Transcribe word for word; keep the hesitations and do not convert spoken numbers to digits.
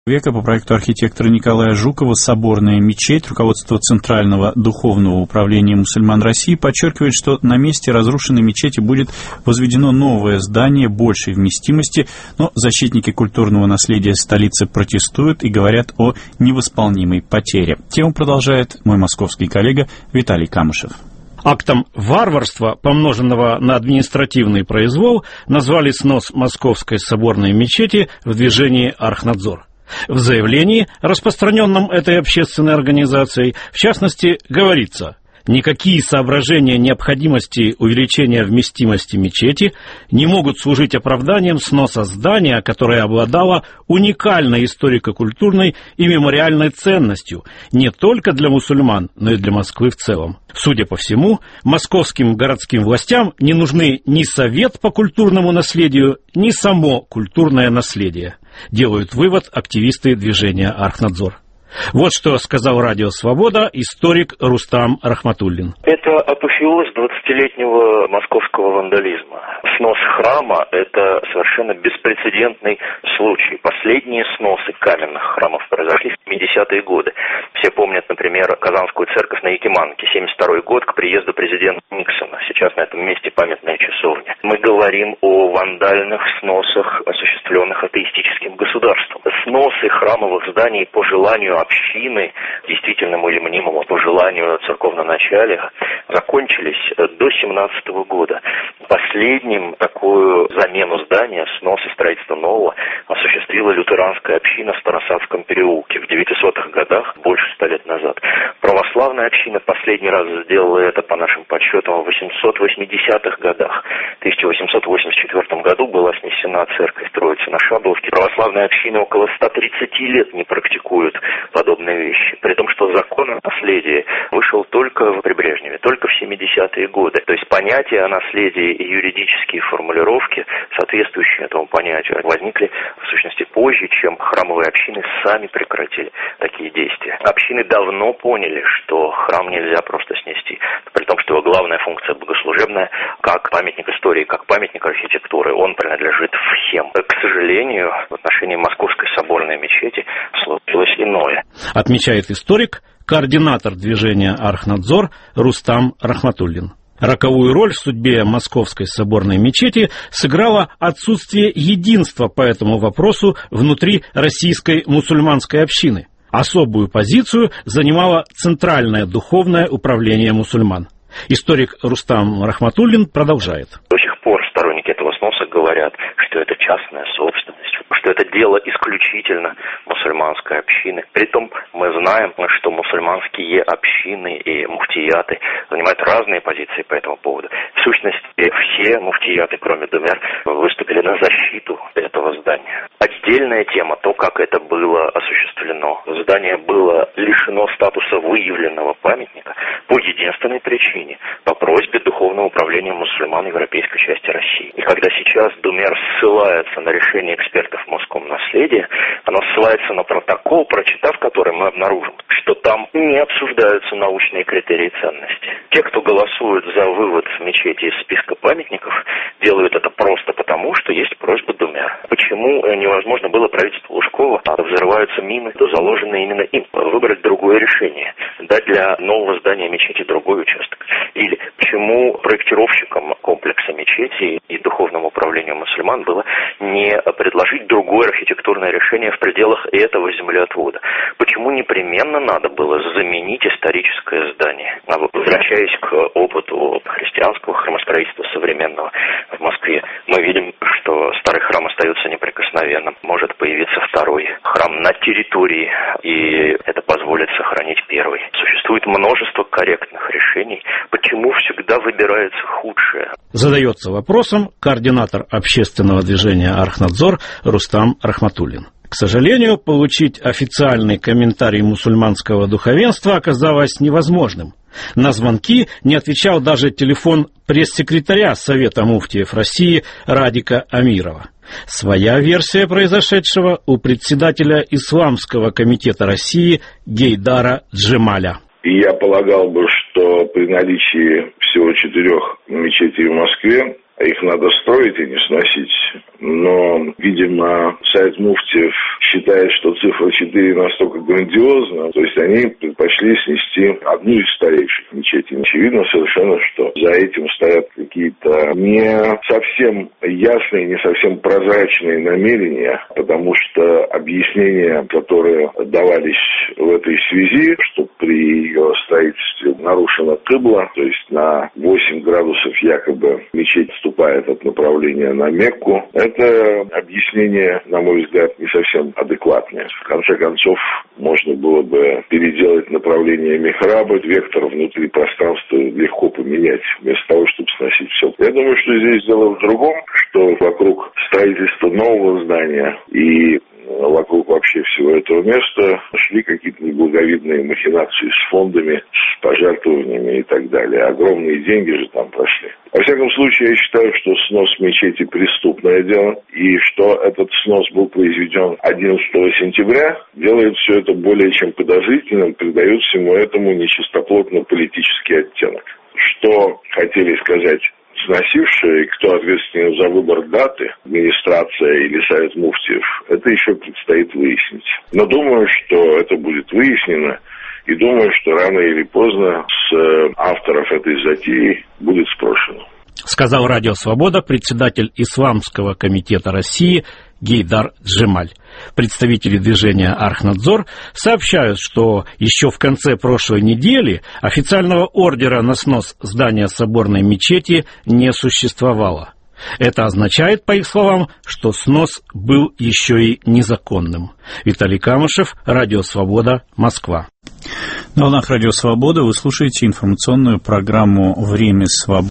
века по проекту архитектора Николая Жукова соборная мечеть. Руководство Центрального духовного управления мусульман России подчеркивает, что на месте разрушенной мечети будет возведено новое здание большей вместимости, но защитники культурного наследия столицы протестуют и говорят о невосполнимой потере. Тему продолжает мой московский коллега Виталий Камышев. Актом варварства, помноженного на административный произвол, назвали снос Московской соборной мечети в движении «Архнадзор». В заявлении, распространенном этой общественной организацией, в частности, говорится: никакие соображения необходимости увеличения вместимости мечети не могут служить оправданием сноса здания, которое обладало уникальной историко-культурной и мемориальной ценностью не только для мусульман, но и для Москвы в целом. Судя по всему, московским городским властям не нужны ни совет по культурному наследию, ни само культурное наследие, делают вывод активисты движения «Архнадзор». Вот что сказал радио «Свобода» историк Рустам Рахматуллин. Это апофеоз двадцатилетнего московского вандализма. Снос храма – это совершенно беспрецедентный случай. Последние сносы каменных храмов произошли в семидесятые годы. Все помнят, например, Казанскую церковь на Якиманке, семьдесят второй год, к приезду президента Никсона. Сейчас на этом месте памятная часовня. Мы говорим о вандальных сносах, осуществленных атеистическим государством. Сносы храмовых зданий по желанию общины, действительному или мнимому, по желанию церковноначалия, закончились до семнадцатого года. Последним такую замену здания, снос и строительство нового осуществила лютеранская община в Старосадском переулке в девятисотых годах, больше ста лет назад. Православная община последний раз сделала это, по нашим подсчетам, в восемьсот восьмидесятых годах. В тысяча восемьсот восемьдесят четвёртом году была снесена церковь Троицы на Шабловке. Православная община около ста тридцати лет не практикует подобные вещи. При том, что закон о наследии вышел только при Брежневе, только в семидесятые годы. То есть понятие о наследии и юридические формулировки, соответствующие этому понятию, возникли в сущности позже, чем храмовые общины сами прекратили такие действия. Общины давно поняли, что храм нельзя просто снести. При том, что его главная функция богослужебная, как памятник истории, как памятник архитектуры, он принадлежит всем. К сожалению, в отношении Московской соборной мечети случилось иное. Отмечает историк, координатор движения «Архнадзор» Рустам Рахматуллин. Роковую роль в судьбе Московской соборной мечети сыграло отсутствие единства по этому вопросу внутри российской мусульманской общины. Особую позицию занимало Центральное духовное управление мусульман. Историк Рустам Рахматуллин продолжает. До сих пор сторонники этого сноса говорят, что это частная собственность, что это дело исключительно мусульманской общины. Притом мы знаем, что мусульманские общины и муфтияты занимают разные позиции по этому поводу. В сущности, все муфтияты, кроме Думер, выступили на защиту этого здания. Отдельная тема, то, как это было осуществлено. Здание было лишено статуса выявленного памятника по единственной причине, по просьбе Духовного управления мусульман европейской части России. И когда сейчас Думер ссылается на решение экспертов в Моском наследии, оно ссылается на протокол, прочитав который, мы обнаружим, что там не обсуждаются научные критерии ценности. Те, кто голосует за вывод мечети из списка памятников, делают это просто потому, что есть просьба Думер. Почему невозможно было правительству Лужкова, а взрываются мины, заложенные именно им, выбрать другое решение, дать для нового здания мечети другой участок? Или почему проектировщикам комплекса мечети и Духовному управлению мусульман было не предложить другое архитектурное решение в пределах этого землеотвода? Почему непременно надо было заменить историческое здание? А возвращаясь к опыту христианского храмостроительства современного в Москве, мы видим, что старый храм остается неприкосновенным. Может появиться второй храм на территории, и это позволит сохранить первый. Существует множество корректных решений. Почему всегда выбирается худшее? Задается вопросом координатор общественного движения «Архнадзор» Рустам Рахматуллин. К сожалению, получить официальный комментарий мусульманского духовенства оказалось невозможным. На звонки не отвечал даже телефон пресс-секретаря Совета муфтиев России Радика Амирова. Своя версия произошедшего у председателя Исламского комитета России Гейдара Джемаля. Я полагал бы, что при наличии всего четырех мечетей в Москве их надо строить и не сносить. Но, видимо, Совет муфтиев считает, что цифра четыре настолько грандиозна, то есть они предпочли снести одну из старейших мечетей. Очевидно совершенно, что за этим стоят какие-то не совсем ясные, не совсем прозрачные намерения, потому что объяснения, которые давались в этой связи, что при ее строительстве нарушена кыбла, то есть на восемь градусов якобы мечеть отступает от направления на Мекку, это объяснение, на мой взгляд, не совсем адекватное. В конце концов, можно было бы переделать направление михраба, вектор внутри пространства легко поменять, вместо того, чтобы сносить все. Я думаю, что здесь дело в другом, что вокруг строительства нового здания и вокруг вообще всего этого места шли какие-то неблаговидные махинации с фондами, с пожертвованиями и так далее. Огромные деньги же там прошли. Во всяком случае, я считаю, что снос мечети преступное дело, и что этот снос был произведен одиннадцатого сентября, делает все это более чем подозрительным, придает всему этому нечистоплотно-политический оттенок. Что хотели сказать сносившие, и кто ответственен за выбор даты, администрация или Совет муфтиев, это еще предстоит выяснить. Но думаю, что это будет выяснено, и думаю, что рано или поздно с авторов этой затеи будет спрошено. Сказал Радио Свобода председатель Исламского комитета России Гейдар Джемаль. Представители движения Архнадзор сообщают, что еще в конце прошлой недели официального ордера на снос здания соборной мечети не существовало. Это означает, по их словам, что снос был еще и незаконным. Виталий Камышев, Радио Свобода, Москва. На волнах Радио Свобода вы слушаете информационную программу «Время свободы».